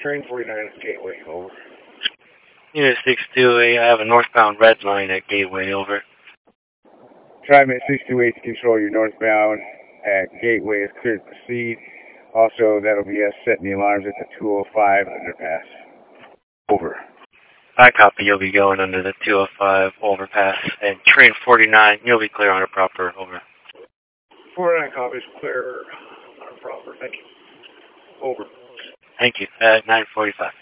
Train 49 at Gateway, over. Unit 628, I have a northbound red line at Gateway, over. TriMet 628 to control your northbound at Gateway is clear to proceed. Also, that'll be us setting the alarms at the 205 underpass. Over. I copy, you'll be going under the 205 overpass. And train 49, you'll be clear on a proper, over. 49 copies, clear on a proper, thank you. Over. Thank you, at 9:45.